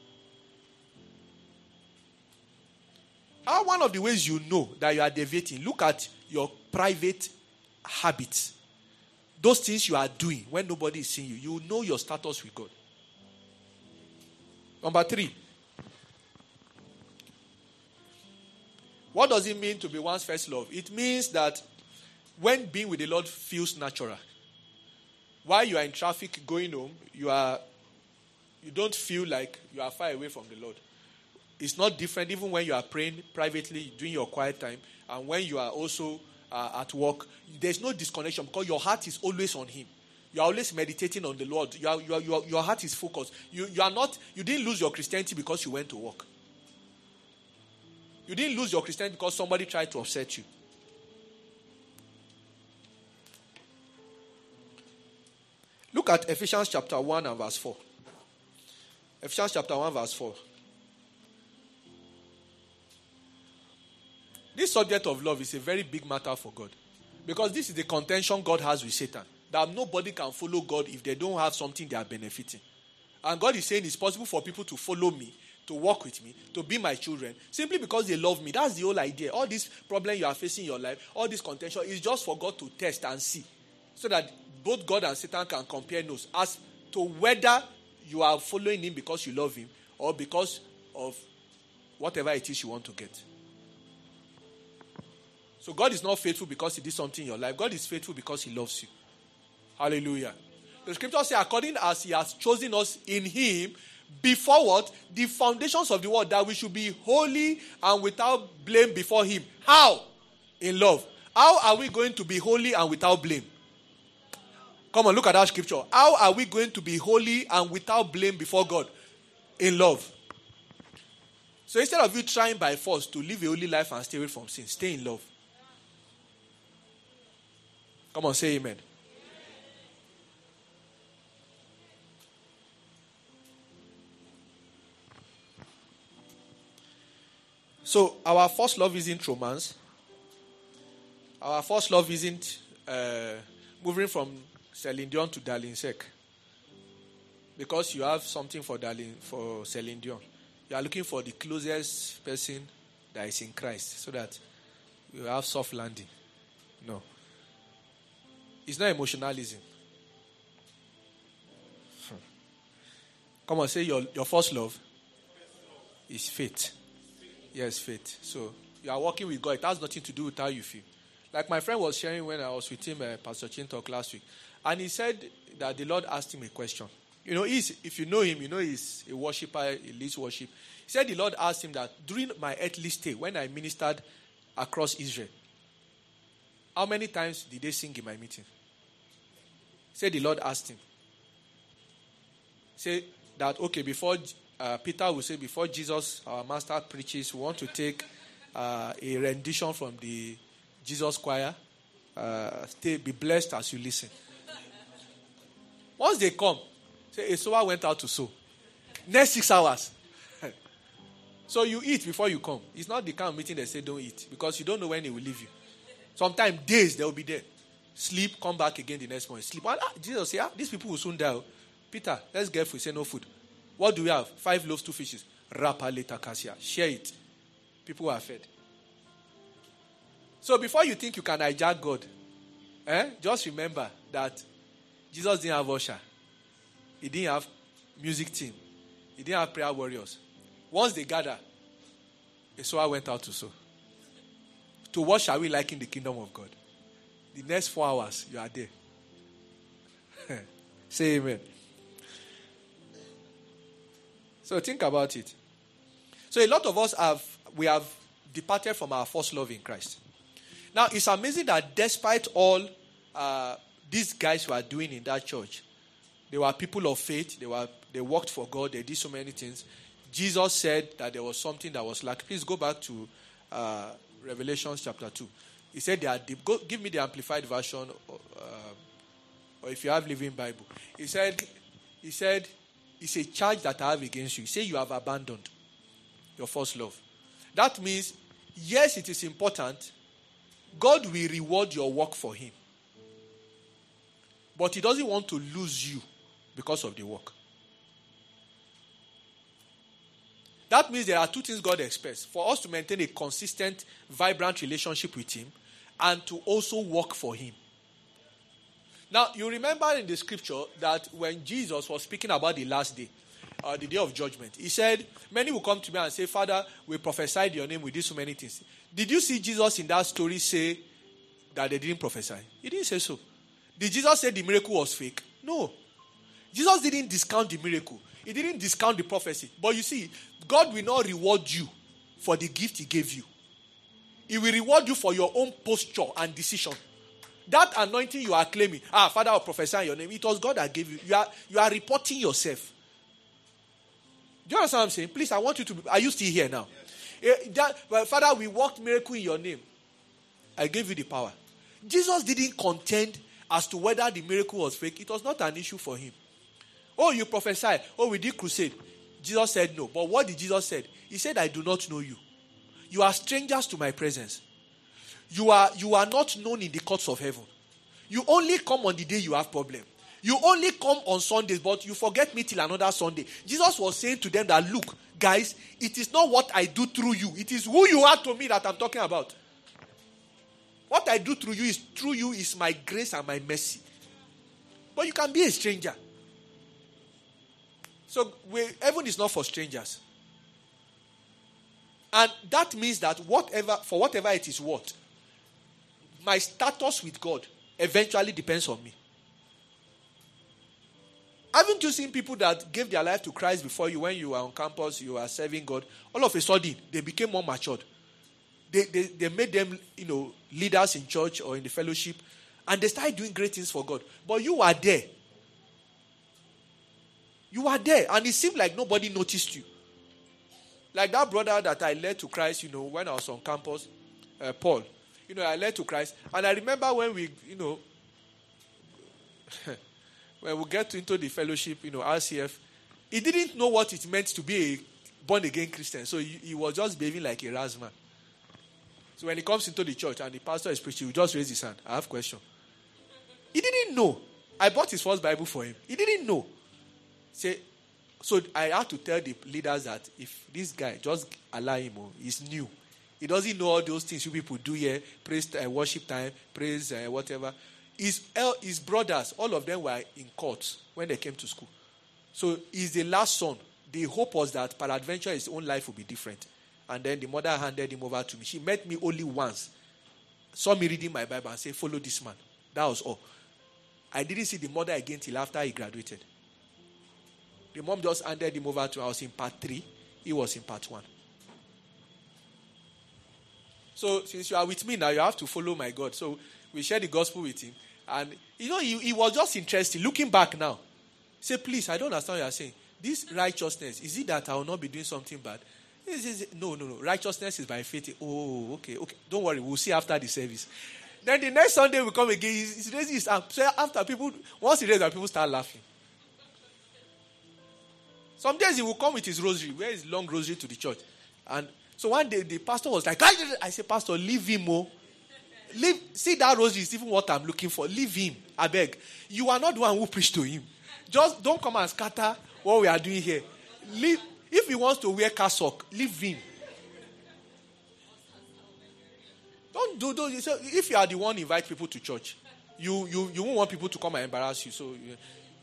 Ah, one of the ways you know that you are deviating, look at your private habits. Those things you are doing when nobody is seeing you. You know your status with God. Number three. What does it mean to be one's first love? It means that when being with the Lord feels natural, while you are in traffic going home, you are you don't feel like you are far away from the Lord. It's not different even when you are praying privately during your quiet time and when you are also uh, at work. There's no disconnection because your heart is always on him. You are always meditating on the Lord. You are, you are, you are, your heart is focused. You, you are not. You didn't lose your Christianity because you went to work. You didn't lose your Christianity because somebody tried to upset you. Look at Ephesians chapter one and verse four. Ephesians chapter one verse four. This subject of love is a very big matter for God. Because this is the contention God has with Satan. That nobody can follow God if they don't have something they are benefiting. And God is saying it's possible for people to follow me, to walk with me, to be my children, simply because they love me. That's the whole idea. All this problem you are facing in your life, all this contention is just for God to test and see. So that both God and Satan can compare notes as to whether you are following him because you love him or because of whatever it is you want to get. So God is not faithful because he did something in your life. God is faithful because he loves you. Hallelujah. The scripture says, according as he has chosen us in him, before what? The foundations of the world, that we should be holy and without blame before him. How? In love. How are we going to be holy and without blame? Come on, look at that scripture. How are we going to be holy and without blame before God? In love. So instead of you trying by force to live a holy life and stay away from sin, stay in love. Come on, say amen. So our first love isn't romance. Our first love isn't uh, moving from Celine Dion to Darlene Sek. Because you have something for Darlene, for Celine Dion. You are looking for the closest person that is in Christ so that you have soft landing. No. It's not emotionalism. Hmm. Come on, say your, your first love is faith. Yes, faith. So you are working with God. It has nothing to do with how you feel. Like my friend was sharing when I was with him, uh, Pastor Chin talk last week. And he said that the Lord asked him a question. You know, he's, if you know him, you know he's a worshiper, he leads worship. He said the Lord asked him that during my earthly stay, when I ministered across Israel, how many times did they sing in my meeting? He said the Lord asked him. Say that, okay, before uh, Peter will say, before Jesus, our master, preaches, we want to take uh, a rendition from the Jesus choir. Uh, stay, be blessed as you listen. Once they come, say, a sower went out to sow. Next six hours. So you eat before you come. It's not the kind of meeting they say don't eat because you don't know when he will leave you. Sometimes days they will be there. Sleep, come back again the next morning. Sleep. Ah, Jesus say, ah, these people will soon die. Peter, let's get food. Say no food. What do we have? Five loaves, two fishes. Rapa later cassia. Share it. People are fed. So before you think you can hijack God, eh, just remember that Jesus didn't have usher. He didn't have music team. He didn't have prayer warriors. Once they gather, a sower went out to sow. To what shall we like in the kingdom of God? The next four hours, you are there. Say amen. So think about it. So a lot of us have, we have departed from our first love in Christ. Now, it's amazing that despite all uh, these guys who are doing in that church, they were people of faith, they were they worked for God, they did so many things. Jesus said that there was something that was lacking. Please go back to uh, Revelation chapter two. He said, they are deep. Go, give me the Amplified version, or, uh, or if you have Living Bible. He said, he said, it's a charge that I have against you. He said you have abandoned your first love. That means, yes, it is important. God will reward your work for him. But he doesn't want to lose you because of the work. That means there are two things God expects. For us to maintain a consistent, vibrant relationship with him and to also work for him. Now, you remember in the scripture that when Jesus was speaking about the last day, uh, the day of judgment, he said, many will come to me and say, Father, we prophesied your name, we did so many things. Did you see Jesus in that story say that they didn't prophesy? He didn't say so. Did Jesus say the miracle was fake? No. Jesus didn't discount the miracle. He didn't discount the prophecy. But you see, God will not reward you for the gift he gave you. He will reward you for your own posture and decision. That anointing you are claiming, ah, Father, I'll prophesy in your name. It was God that gave you. You are, you are reporting yourself. Do you understand what I'm saying? Please, I want you to be, are you still here now? Yes. Uh, that, well, Father, we worked miracle in your name. I gave you the power. Jesus didn't contend as to whether the miracle was fake. It was not an issue for him. Oh, you prophesied. Oh, we did crusade. Jesus said no. But what did Jesus say? He said, I do not know you. You are strangers to my presence. You are, you are not known in the courts of heaven. You only come on the day you have problem. You only come on Sundays, but you forget me till another Sunday. Jesus was saying to them that, look, guys, it is not what I do through you. It is who you are to me that I'm talking about. What I do through you is through you is my grace and my mercy. But you can be a stranger. So we, heaven is not for strangers. And that means that whatever, for whatever it is worth, my status with God eventually depends on me. Haven't you seen people that gave their life to Christ before you, when you were on campus, you were serving God, all of a sudden, they became more matured. They, they, they made them, you know, leaders in church or in the fellowship, And they started doing great things for God. But you were there. You were there. And it seemed like nobody noticed you. Like that brother that I led to Christ, you know, when I was on campus, uh, Paul. You know, I led to Christ. And I remember when we, you know, when we get into the fellowship, you know, R C F, he didn't know what it meant to be a born-again Christian. So he, he was just behaving like a ras man. So when he comes into the church and the pastor is preaching, he will just raise his hand. I have a question. He didn't know. I bought his first Bible for him. He didn't know. Say, so I had to tell the leaders that if this guy, just allow him, oh, he's new. He doesn't know all those things you people do here, praise uh, worship time, praise uh, whatever. His, his brothers, all of them were in court when they came to school. So he's the last son. The hope was that peradventure his own life would be different. And then the mother handed him over to me. She met me only once. Saw me reading my Bible and said, follow this man. That was all. I didn't see the mother again till after he graduated. The mom just handed him over to, I was in part three. He was in part one. So since you are with me now, you have to follow my God. So we shared the gospel with him. And, you know, he, he was just interested. Looking back now, say, please, I don't understand what you are saying. This righteousness, is it that I will not be doing something bad? Is, is it? No, no, no. Righteousness is by faith. Oh, okay, okay. Don't worry. We'll see after the service. Then the next Sunday we come again. He's, he's raising his arm. So after people, once he raises people start laughing. Some days he will come with his rosary, wear his long rosary to the church. And so one day the pastor was like, I said, Pastor, leave him, oh. Leave, see that rosary is even what I'm looking for. Leave him, I beg. You are not the one who preached to him. Just don't come and scatter what we are doing here. Leave, if he wants to wear cassock, leave him. Don't do those. So if you are the one who invite people to church, you, you, you won't want people to come and embarrass you. So, you, you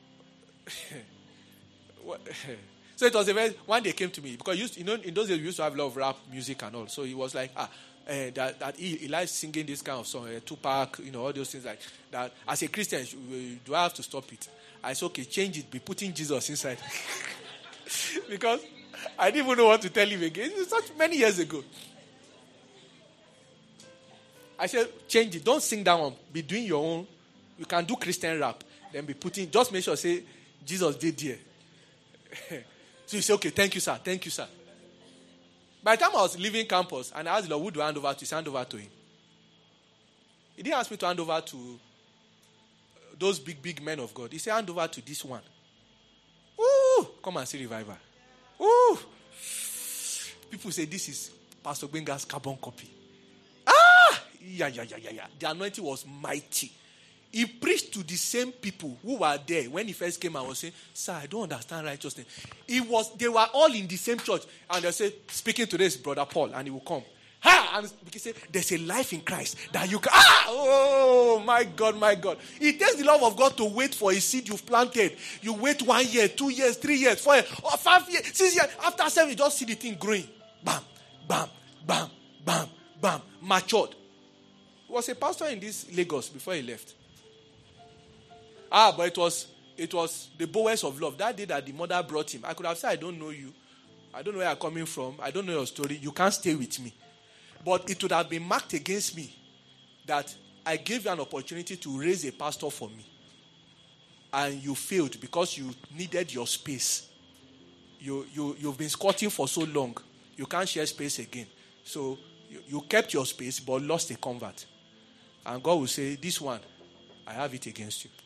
know. So it was a very, one day came to me, because used, you know, in those days we used to have a lot of rap music and all. So he was like, ah, uh, that, that he, he likes singing this kind of song, uh, Tupac, you know, all those things like that. As a Christian, do I have to stop it? I said, okay, change it, be putting Jesus inside. Because I didn't even know what to tell him again. It was such many years ago. I said, change it. Don't sing that one. Be doing your own. You can do Christian rap. Then be putting, just make sure, say, Jesus did here. So you say, okay, thank you, sir. Thank you, sir. By the time I was leaving campus, and I asked the Lord, who do I hand over to? He said, hand over to him. He didn't ask me to hand over to those big, big men of God. He said, hand over to this one. Ooh, come and see revival. Ooh. People say, this is Pastor Gbenga's carbon copy. Ah! Yeah, yeah, yeah, yeah, yeah. The anointing was mighty. He preached to the same people who were there when he first came and was saying, sir, I don't understand righteousness. It was, they were all in the same church. And they said, speaking to this brother Paul, and he will come. Ha! And he said, there's a life in Christ that you can. Ah! Oh, my God, my God. It takes the love of God to wait for a seed you've planted. You wait one year, two years, three years, four years, or five years, six years. After seven, you just see the thing growing. Bam, bam, bam, bam, bam. Matured. He was a pastor in this Lagos before he left. Ah, but it was it was the bowels of love. That day that the mother brought him, I could have said, I don't know you. I don't know where you're coming from. I don't know your story. You can't stay with me. But it would have been marked against me that I gave you an opportunity to raise a pastor for me. And you failed because you needed your space. You, you, you've been squatting for so long. You can't share space again. So you, you kept your space but lost a convert. And God will say, this one, I have it against you.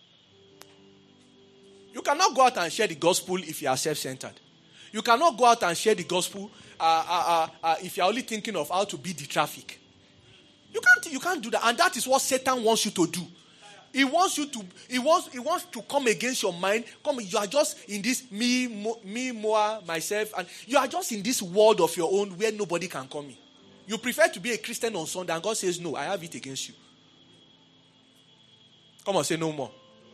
You cannot go out and share the gospel if you are self-centered. You cannot go out and share the gospel uh, uh, uh, uh, if you are only thinking of how to beat the traffic. You can't, you can't do that. And that is what Satan wants you to do. He wants you to, he wants, he wants to come against your mind. Come, you are just in this me, mo, me, more, myself. And you are just in this world of your own where nobody can come in. You prefer to be a Christian on Sunday and God says, no, I have it against you. Come on, say no more.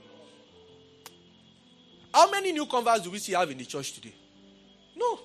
How many new converts do we still have in the church today? No.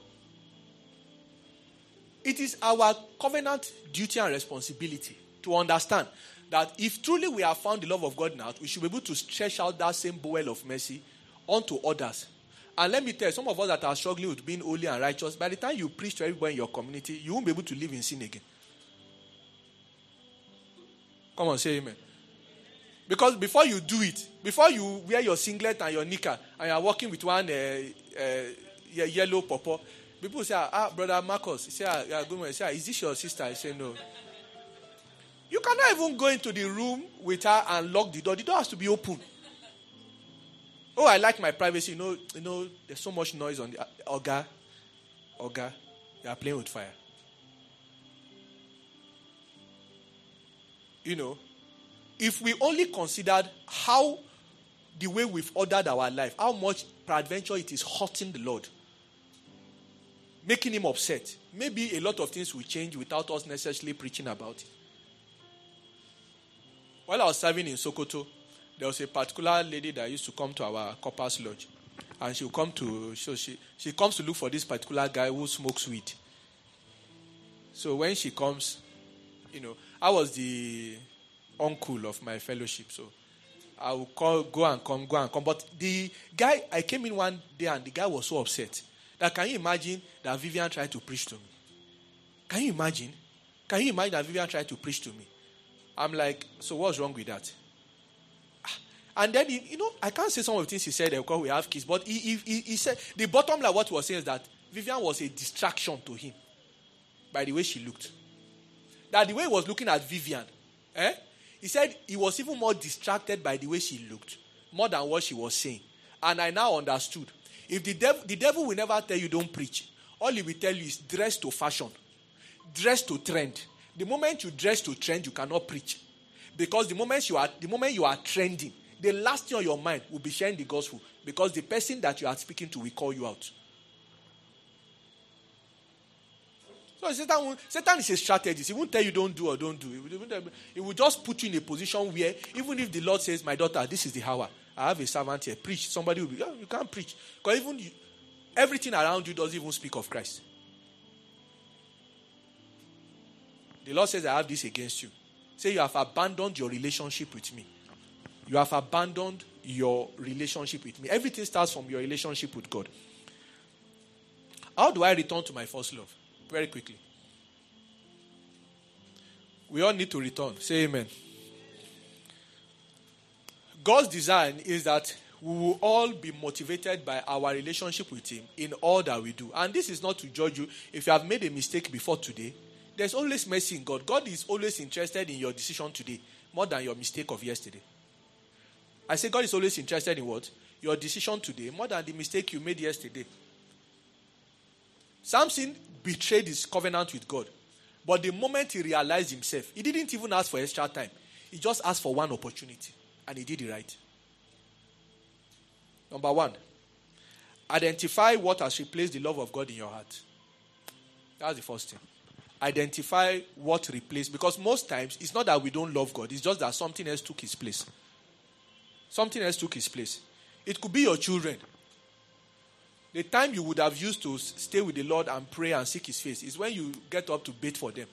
It is our covenant duty and responsibility to understand that if truly we have found the love of God now, we should be able to stretch out that same bowl of mercy onto others. And let me tell you, some of us that are struggling with being holy and righteous, by the time you preach to everybody in your community, you won't be able to live in sin again. Come on, say amen. Because before you do it, before you wear your singlet and your knicker, and you are walking with one uh, uh, yellow pawpaw, people say, ah, brother Marcus, say, ah, you are going. Say, ah, is this your sister? I say, no. You cannot even go into the room with her and lock the door. The door has to be open. Oh, I like my privacy. You know, you know, there's so much noise on the uh, Oga. Oga, you are playing with fire. You know, if we only considered how the way we've ordered our life, how much peradventure it is hurting the Lord, making him upset, maybe a lot of things will change without us necessarily preaching about it. While I was serving in Sokoto, there was a particular lady that used to come to our corpus lodge. And she will come to, so she, she comes to look for this particular guy who smokes weed. So when she comes, you know, I was the uncle of my fellowship. So I will call, go and come, go and come. But the guy, I came in one day and the guy was so upset. That can you imagine that Vivian tried to preach to me? Can you imagine? Can you imagine that Vivian tried to preach to me? I'm like, so what's wrong with that? And then, he, you know, I can't say some of the things he said because we have kids, but he, he, he, he said, the bottom line, what he was saying is that Vivian was a distraction to him by the way she looked. That the way he was looking at Vivian, eh? He said he was even more distracted by the way she looked, more than what she was saying. And I now understood. If the devil, the devil will never tell you don't preach. All he will tell you is dress to fashion, dress to trend. The moment you dress to trend, you cannot preach. Because the moment you are, the moment you are trending, the last thing on your mind will be sharing the gospel. Because the person that you are speaking to will call you out. So Satan, will, Satan is a strategist. He won't tell you don't do or don't do. He will, he will just put you in a position where, even if the Lord says, my daughter, this is the hour. I have a servant here. Preach. Somebody will be, oh, you can't preach. Because even you, everything around you doesn't even speak of Christ. The Lord says, I have this against you. Say, you have abandoned your relationship with me. You have abandoned your relationship with me. Everything starts from your relationship with God. How do I return to my first love? Very quickly. We all need to return. Say amen. God's design is that we will all be motivated by our relationship with Him in all that we do. And this is not to judge you. If you have made a mistake before today, there's always mercy in God. God is always interested in your decision today more than your mistake of yesterday. I say God is always interested in what? Your decision today more than the mistake you made yesterday. Samson betrayed his covenant with God. But the moment he realized himself, he didn't even ask for extra time. He just asked for one opportunity. And he did it right. Number one, identify what has replaced the love of God in your heart. That's the first thing. Identify what replaced. Because most times, it's not that we don't love God. It's just that something else took his place. Something else took his place. It could be your children. The time you would have used to stay with the Lord and pray and seek his face is when you get up to bait for them.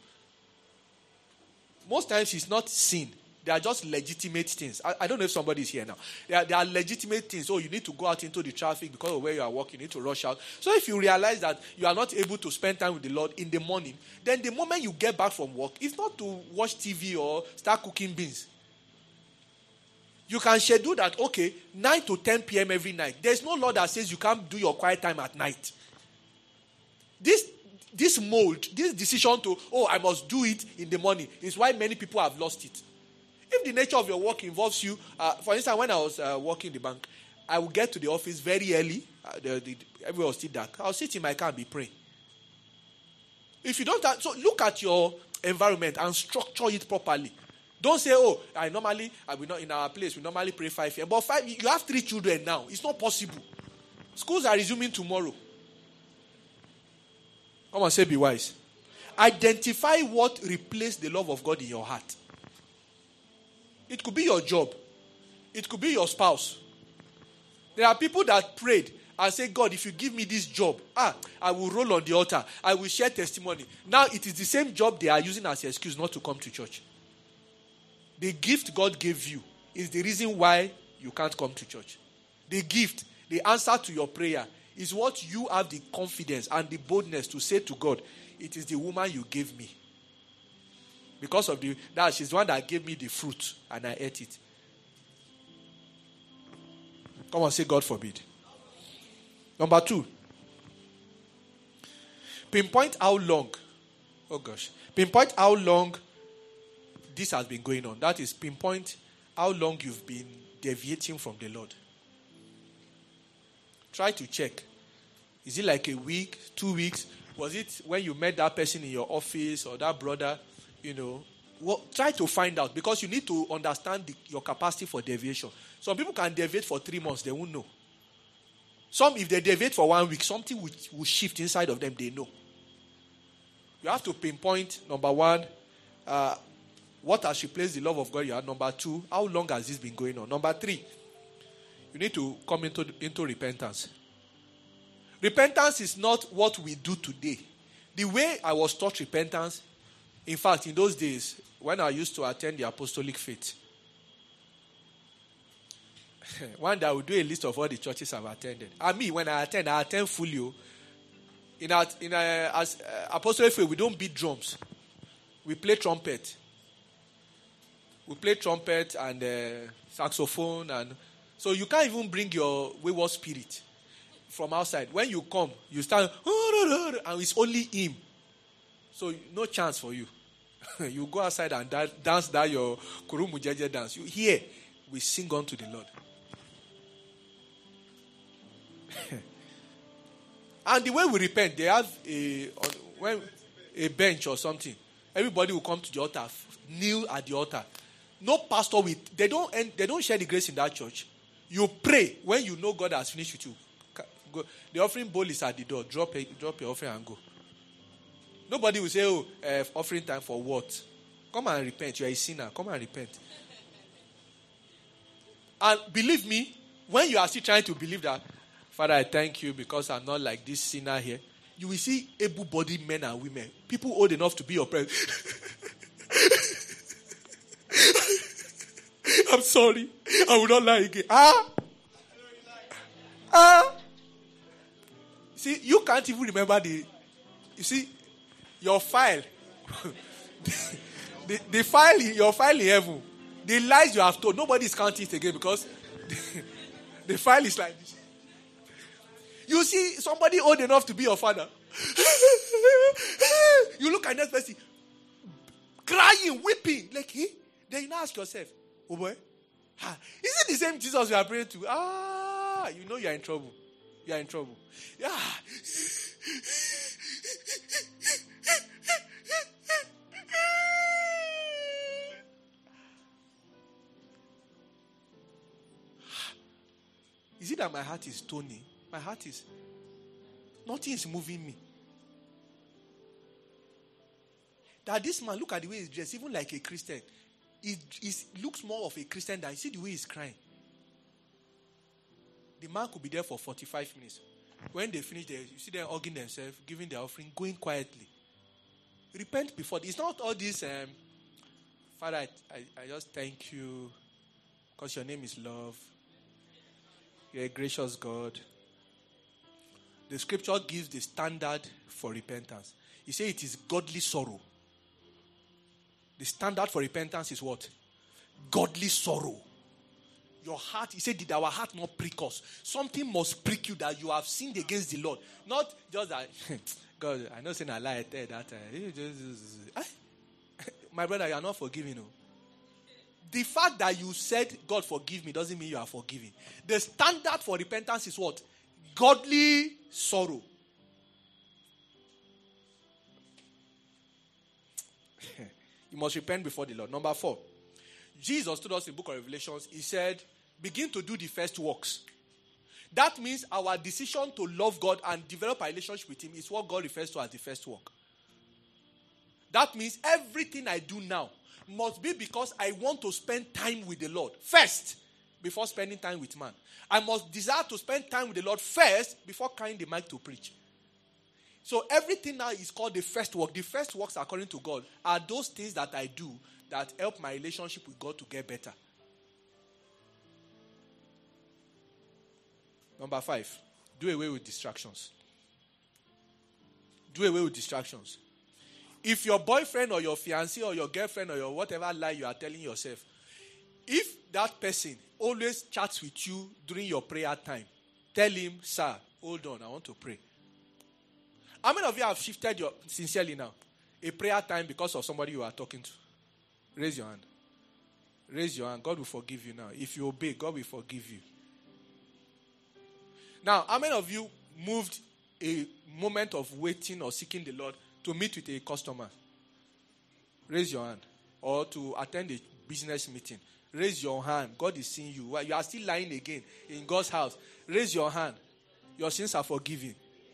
Most times it's not sin. They are just legitimate things. I, I don't know if somebody is here now. They are, they are legitimate things. Oh, you need to go out into the traffic because of where you are walking. You need to rush out. So if you realize that you are not able to spend time with the Lord in the morning, then the moment you get back from work, it's not to watch T V or start cooking beans. You can schedule that, okay, nine to ten p.m. every night. There's no law that says you can't do your quiet time at night. This this mold, this decision to, oh, I must do it in the morning is why many people have lost it. If the nature of your work involves you, uh, for instance, when I was uh, working in the bank, I would get to the office very early. Uh, the, the, everywhere was still dark. I'll sit in my car and be praying. If you don't, have, so look at your environment and structure it properly. Don't say, oh, I normally, I will not in our place, we normally pray five a.m. But five, you have three children now. It's not possible. Schools are resuming tomorrow. Come on, say be wise. Identify what replaced the love of God in your heart. It could be your job. It could be your spouse. There are people that prayed and said, God, if you give me this job, ah, I will roll on the altar. I will share testimony. Now it is the same job they are using as an excuse not to come to church. The gift God gave you is the reason why you can't come to church. The gift, the answer to your prayer, is what you have the confidence and the boldness to say to God, it is the woman you gave me. Because of the, that she's the one that gave me the fruit and I ate it. Come on, say God forbid. Number two. Pinpoint how long. Oh gosh. Pinpoint how long this has been going on. That is, pinpoint how long you've been deviating from the Lord. Try to check. Is it like a week, two weeks? Was it when you met that person in your office or that brother? You know, well, try to find out, because you need to understand the, your capacity for deviation. Some people can deviate for three months, they won't know. Some, if they deviate for one week, something will, will shift inside of them, they know. You have to pinpoint, number one, uh, what has replaced the love of God you had. Number two, how long has this been going on? Number three, you need to come into, into repentance. Repentance is not what we do today. The way I was taught repentance, in fact, in those days, when I used to attend the apostolic faith, one day I would do a list of all the churches I've attended. And me, when I attend, I attend fully. In our, in our, as uh, apostolic faith, we don't beat drums. We play trumpet. We play trumpet and uh, saxophone. And so you can't even bring your wayward spirit from outside. When you come, you start, and it's only him. So no chance for you. You go outside and da- dance that your Kurumu Jeje dance. You hear, we sing unto the Lord. And the way we repent, they have a when a bench or something. Everybody will come to the altar, kneel at the altar. No pastor will. They don't. End, they don't share the grace in that church. You pray when you know God has finished with you. Go. The offering bowl is at the door. Drop a, drop your offering and go. Nobody will say, "Oh, uh, offering time for what?" Come and repent. You are a sinner. Come and repent. And believe me, when you are still trying to believe that, Father, I thank you because I'm not like this sinner here, you will see able-bodied men and women, people old enough to be your parents. I'm sorry. I will not lie again. Ah! Ah! See, you can't even remember the... You see, your file... the, the file, your file in heaven, the lies you have told, nobody is counting it again because the, the file is like this. You see somebody old enough to be your father. You look at that person, crying, weeping. Like, hey? Then you now ask yourself, oh boy, ah, is it the same Jesus you are praying to? Ah, you know you are in trouble. You are in trouble. Yeah. Is it that my heart is stony? My heart is, nothing is moving me. That this man, look at the way he's dressed, even like a Christian. He, he looks more of a Christian than, you see the way he's crying. The man could be there for forty-five minutes. When they finish, they, you see them hugging themselves, giving their offering, going quietly. Repent before. It's not all this, um, Father, I, I, I just thank you because your name is love. You're a gracious God. The scripture gives the standard for repentance. He says it is godly sorrow. The standard for repentance is what? Godly sorrow. Your heart, he said, did our heart not prick us? Something must prick you that you have sinned against the Lord. Not just that, God, I know saying I lie there that time. My brother, you are not forgiving. No. The fact that you said, God forgive me, doesn't mean you are forgiving. The standard for repentance is what? Godly sorrow. You must repent before the Lord. Number four. Jesus told us in the book of Revelations, he said, begin to do the first works. That means our decision to love God and develop a relationship with him is what God refers to as the first work. That means everything I do now must be because I want to spend time with the Lord first before spending time with man. I must desire to spend time with the Lord first before carrying the mic to preach. So everything now is called the first work. The first works, according to God, are those things that I do that help my relationship with God to get better. Number five, do away with distractions. Do away with distractions. If your boyfriend or your fiancé or your girlfriend or your whatever lie you are telling yourself, if that person always chats with you during your prayer time, tell him, sir, hold on, I want to pray. How many of you have shifted your, sincerely now, a prayer time because of somebody you are talking to? Raise your hand. Raise your hand. God will forgive you now. If you obey, God will forgive you. Now, how many of you moved a moment of waiting or seeking the Lord to meet with a customer? Raise your hand. Or to attend a business meeting. Raise your hand. God is seeing you. You are still lying again in God's house. Raise your hand. Your sins are forgiven.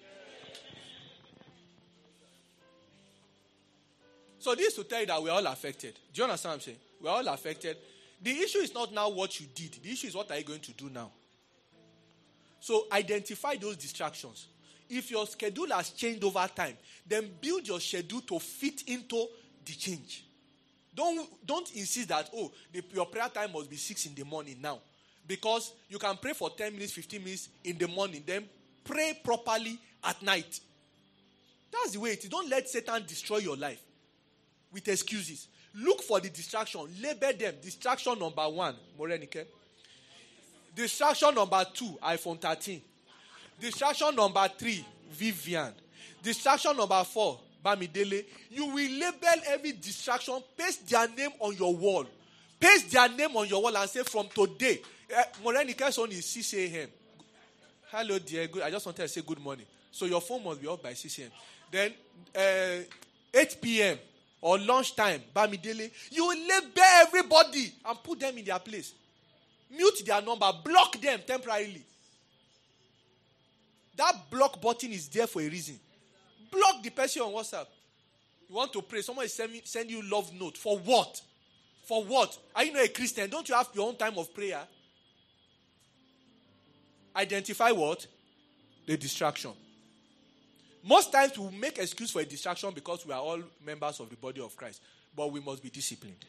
So this is to tell you that we are all affected. Do you understand what I'm saying? We are all affected. The issue is not now what you did. The issue is what are you going to do now? So identify those distractions. If your schedule has changed over time, then build your schedule to fit into the change. Don't, don't insist that, oh, the, your prayer time must be six in the morning now. Because you can pray for ten minutes, fifteen minutes in the morning. Then pray properly at night. That's the way it is. Don't let Satan destroy your life with excuses. Look for the distraction. Label them. Distraction number one, Morenike. Distraction number two, iPhone thirteen. Distraction number three, Vivian. Distraction number four, Bamidele. You will label every distraction, paste their name on your wall. Paste their name on your wall and say, from today, uh, Morenike's on is six a.m. Hello, dear. Good. I just wanted to say good morning. So your phone must be off by six a.m. Then uh, eight p.m. or lunchtime, Bamidele. You will label everybody and put them in their place. Mute their number. Block them temporarily. That block button is there for a reason. Block the person on WhatsApp. You want to pray. Someone is sending send you love note. For what? For what? Are you not a Christian? Don't you have your own time of prayer? Identify what? The distraction. Most times we make excuse for a distraction because we are all members of the body of Christ. But we must be disciplined.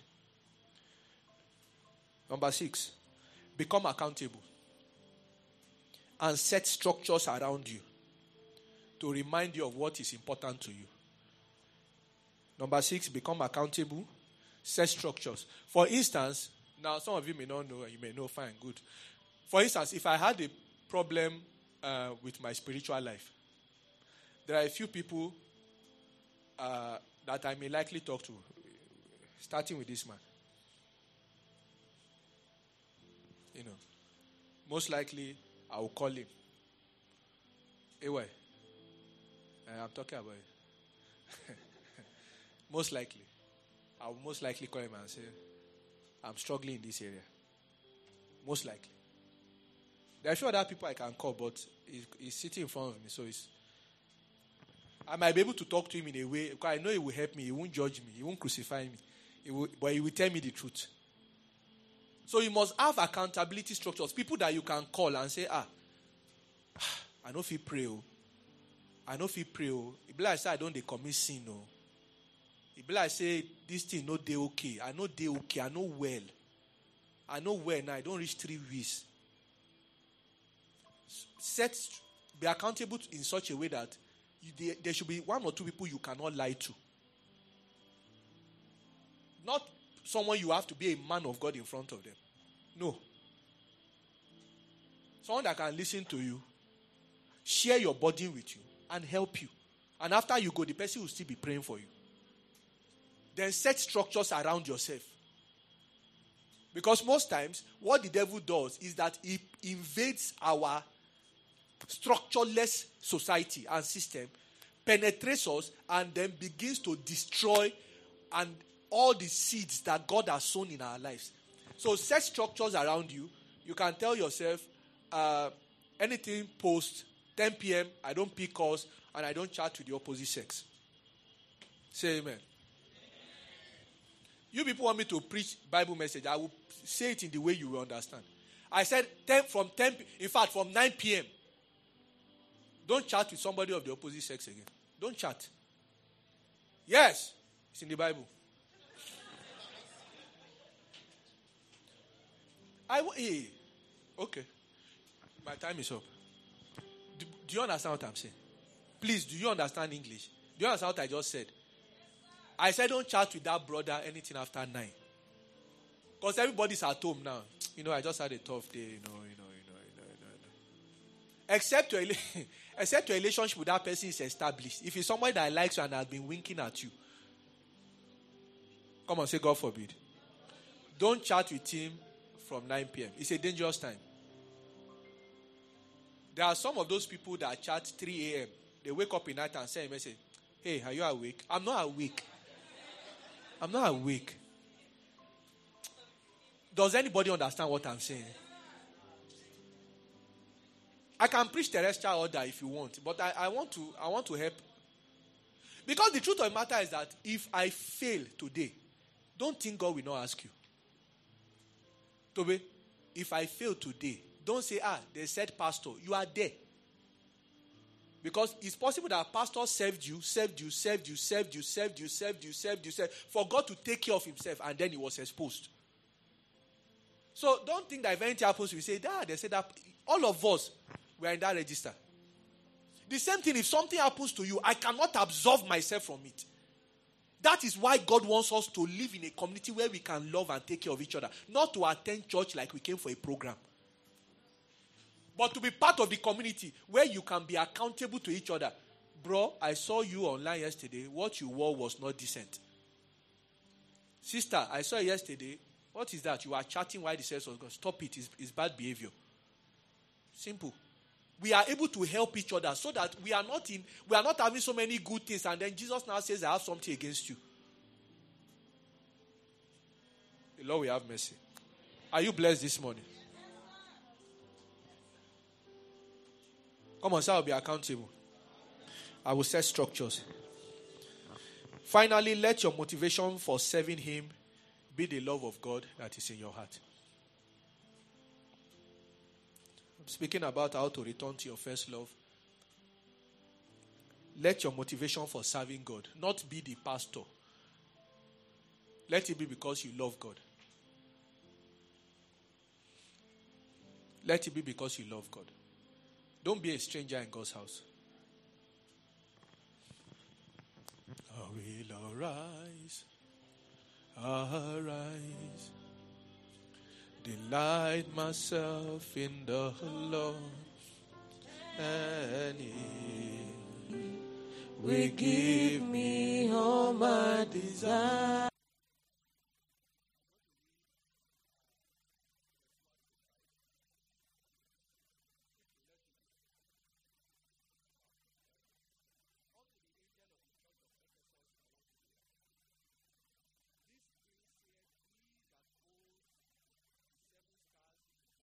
Number six. Become accountable. And set structures around you to remind you of what is important to you. Number six, become accountable. Set structures. For instance, now some of you may not know, you may know, fine, good. For instance, if I had a problem uh, with my spiritual life, there are a few people uh, that I may likely talk to, starting with this man. You know, most likely I will call him. Anyway, I'm talking about it. Most likely. I will most likely call him and say, I'm struggling in this area. Most likely. There are a few other people I can call, but he's, he's sitting in front of me, so it's, I might be able to talk to him in a way, because I know he will help me. He won't judge me. He won't crucify me. He will, but he will tell me the truth. So you must have accountability structures. People that you can call and say, ah, I know if you pray, oh. I know if you pray, oh. It be like I say I don't they commit sin, oh. It be like I say this thing no they okay. I know they okay. I know well. I know well now. I don't reach three weeks. Set, be accountable in such a way that you, there, there should be one or two people you cannot lie to. Not someone you have to be a man of God in front of them. No. Someone that can listen to you, share your burden with you, and help you. And after you go, the person will still be praying for you. Then set structures around yourself. Because most times, what the devil does is that he invades our structureless society and system, penetrates us, and then begins to destroy and all the seeds that God has sown in our lives. So set structures around you. You can tell yourself, uh, anything post ten p.m., I don't pick calls, and I don't chat with the opposite sex. Say amen. You people want me to preach Bible message, I will say it in the way you will understand. I said ten, from ten, in fact, from nine p.m., don't chat with somebody of the opposite sex again. Don't chat. Yes, it's in the Bible. I hey, okay. My time is up. Do, do you understand what I'm saying? Please, do you understand English? Do you understand what I just said? I said don't chat with that brother anything after nine. Because everybody's at home now. you know, I just had a tough day, you know, you know, you know, you know, you know. You know. Except your, except your relationship with that person is established. If it's somebody that likes you and has been winking at you, come on, say God forbid. Don't chat with him from nine p.m. It's a dangerous time. There are some of those people that chat three a.m. They wake up in night and send a message. Hey, are you awake? I'm not awake. I'm not awake. Does anybody understand what I'm saying? I can preach terrestrial order if you want, but I, I want to I want to help. Because the truth of the matter is that if I fail today, don't think God will not ask you. Tobe, if I fail today, don't say, ah, they said pastor. You are there. Because it's possible that a pastor served you, served you, served you, served you, served you, served you, served you, served you, for God to take care of himself, and then he was exposed. So don't think that if anything happens, we say, ah, they said that. All of us, we are in that register. The same thing, if something happens to you, I cannot absolve myself from it. That is why God wants us to live in a community where we can love and take care of each other. Not to attend church like we came for a program. But to be part of the community where you can be accountable to each other. Bro, I saw you online yesterday. What you wore was not decent. Sister, I saw you yesterday. What is that? You are chatting while the service was going. Stop it. It's, it's bad behavior. Simple. We are able to help each other so that we are not in, we are not having so many good things, and then Jesus now says, I have something against you. The Lord will have mercy. Are you blessed this morning? Come on, sir, I'll be accountable. I will set structures. Finally, let your motivation for serving him be the love of God that is in your heart. I'm speaking about how to return to your first love. Let your motivation for serving God not be the pastor. Let it be because you love God. Let it be because you love God. Don't be a stranger in God's house. I will arise, arise, delight myself in the Lord, and He will give me all my desire.